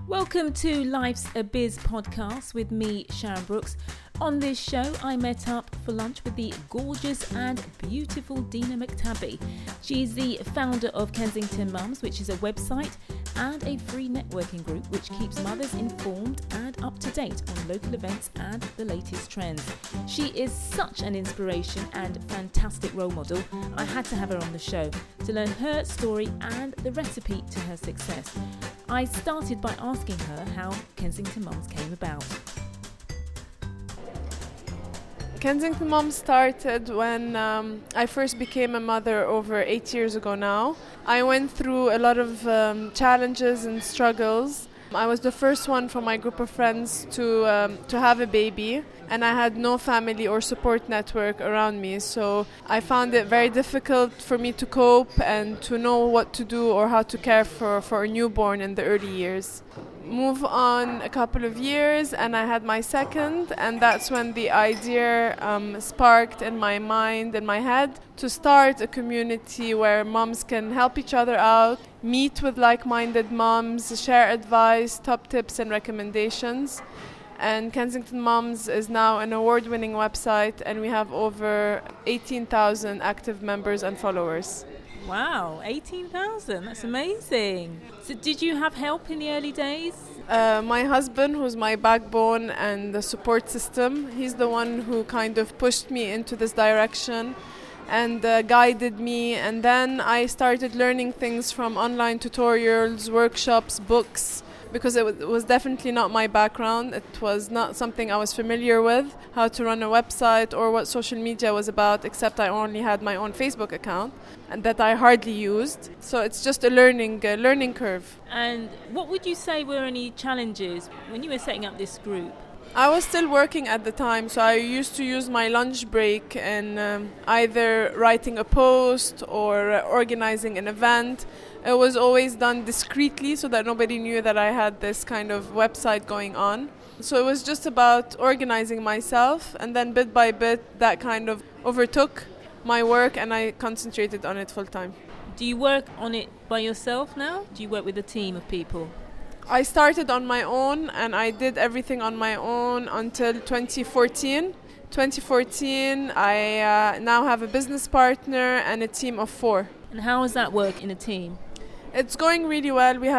Welcome to Life's a Biz podcast with me, Sharon Brooks. On this show, I met up for lunch with the gorgeous and beautiful Dina McTabbie. She's the founder of Kensington Mums, which is a website and a free networking group which keeps mothers informed and up to date on local events and the latest trends. She is such an inspiration and fantastic role model. I had to have her on the show to learn her story and the recipe to her success. I started by asking her how Kensington Mums came about. Kensington Mums started when I first became a mother over 8 years ago now. I went through a lot of challenges and struggles. I was the first one from my group of friends to have a baby, and I had no family or support network around me, so I found it very difficult for me to cope and to know what to do or how to care for a newborn in the early years. Move on a couple of years and I had my second, and that's when the idea sparked in my mind and my head to start a community where moms can help each other out, meet with like-minded moms, share advice, top tips and recommendations. And Kensington Mums is now an award-winning website, and we have over 18,000 active members and followers. Wow, 18,000, that's amazing. So did you have help in the early days? My husband, who's my backbone and the support system, he's the one who kind of pushed me into this direction and guided me. And then I started learning things from online tutorials, workshops, books, because it was definitely not my background. It was not something I was familiar with, how to run a website or what social media was about, except I only had my own Facebook account and that I hardly used. So it's just a learning curve. And what would you say were any challenges when you were setting up this group? I was still working at the time, so I used to use my lunch break in either writing a post or organizing an event. It was always done discreetly so that nobody knew that I had this kind of website going on. So it was just about organizing myself, and then bit by bit that kind of overtook my work and I concentrated on it full time. Do you work on it by yourself now? Do you work with a team of people? I started on my own and I did everything on my own until 2014. 2014, I now have a business partner and a team of 4. And how does that work in a team? It's going really well. We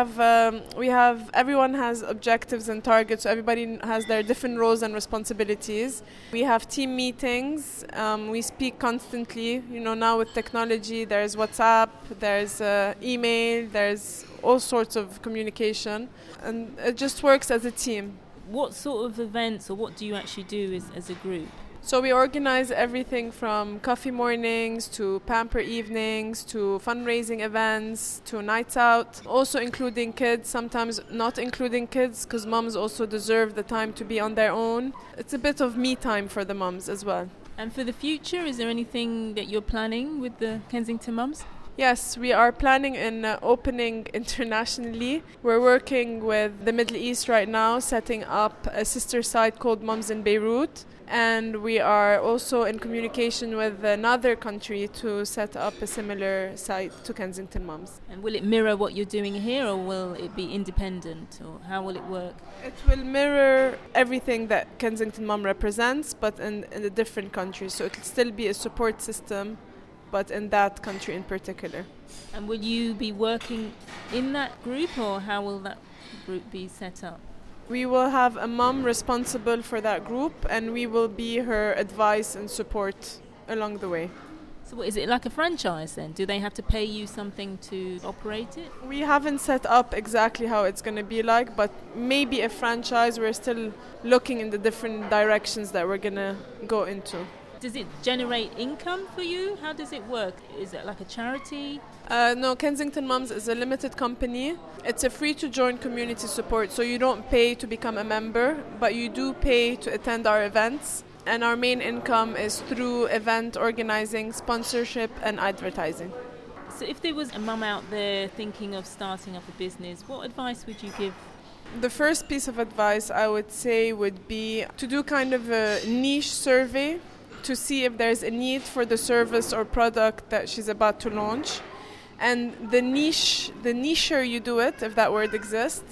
have everyone has objectives and targets, so everybody has their different roles and responsibilities. We have team meetings. We speak constantly. You know, now with technology, there's WhatsApp, there's email, there's all sorts of communication, and it just works as a team. What sort of events or what do you actually do as a group? So we organize everything from coffee mornings to pamper evenings to fundraising events to nights out, also including kids, sometimes not including kids because moms also deserve the time to be on their own. It's a bit of me time for the moms as well. And for the future, is there anything that you're planning with the Kensington Mums? Yes, we are planning in opening internationally. We're working with the Middle East right now, setting up a sister site called Mums in Beirut. And we are also in communication with another country to set up a similar site to Kensington Mums. And will it mirror what you're doing here, or will it be independent, or how will it work? It will mirror everything that Kensington Mum represents, but in a different country. So it will still be a support system, but in that country in particular. And will you be working in that group, or how will that group be set up? We will have a mom responsible for that group, and we will be her advice and support along the way. So what, is it like a franchise then? Do they have to pay you something to operate it? We haven't set up exactly how it's going to be like, but maybe a franchise. We're still looking in the different directions that we're going to go into. Does it generate income for you? How does it work? Is it like a charity? No, Kensington Mums is a limited company. It's a free-to-join community support, so you don't pay to become a member, but you do pay to attend our events. And our main income is through event organizing, sponsorship, and advertising. So if there was a mum out there thinking of starting up a business, what advice would you give? The first piece of advice I would say would be to do kind of a niche survey to see if there's a need for the service or product that she's about to launch. And the nicher you do it, if that word exists,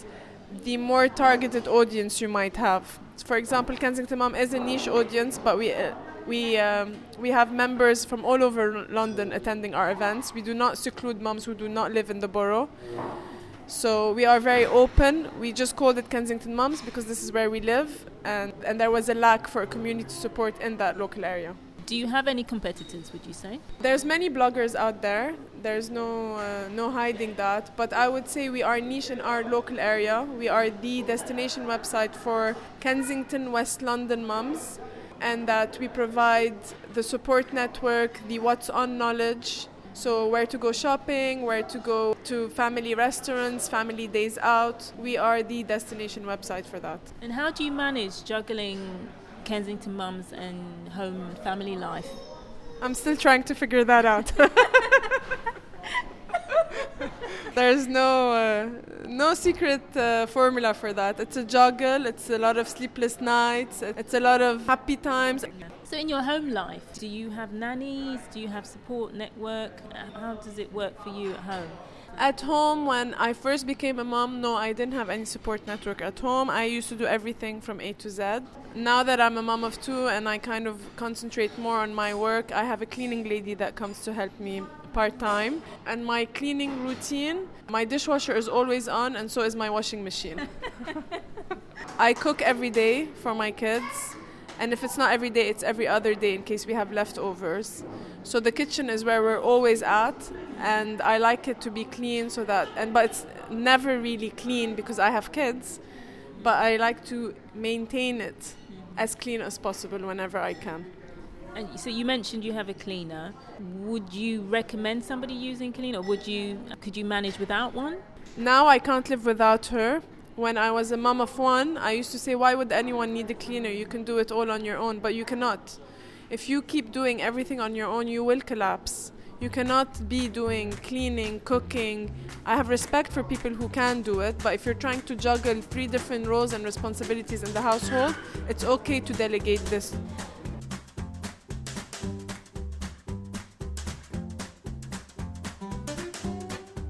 the more targeted audience you might have. For example, Kensington Mom is a niche audience, but we have members from all over London attending our events. We do not seclude moms who do not live in the borough. So we are very open. We just called it Kensington Moms because this is where we live, and there was a lack for community support in that local area. Do you have any competitors, would you say? There's many bloggers out there. There's no hiding that. But I would say we are niche in our local area. We are the destination website for Kensington, West London mums, and that we provide the support network, the what's on knowledge. So where to go shopping, where to go to family restaurants, family days out. We are the destination website for that. And how do you manage juggling Kensington Mums and home and family life? I'm still trying to figure that out. There's no secret formula for that. It's a juggle, it's a lot of sleepless nights, it's a lot of happy times. So in your home life, do you have nannies? Do you have support network? How does it work for you at home? At home, when I first became a mom, no, I didn't have any support network at home. I used to do everything from A to Z. Now that I'm a mom of two and I kind of concentrate more on my work, I have a cleaning lady that comes to help me part-time. And my cleaning routine, my dishwasher is always on, and so is my washing machine. I cook every day for my kids. And if it's not every day, it's every other day in case we have leftovers. So the kitchen is where we're always at, and I like it to be clean but it's never really clean because I have kids, but I like to maintain it as clean as possible whenever I can. And so you mentioned you have a cleaner. Would you recommend somebody using cleaner, or could you manage without one? Now I can't live without her. When I was a mom of one, I used to say, why would anyone need a cleaner? You can do it all on your own, but you cannot. If you keep doing everything on your own, you will collapse. You cannot be doing cleaning, cooking. I have respect for people who can do it, but if you're trying to juggle 3 different roles and responsibilities in the household, it's okay to delegate this.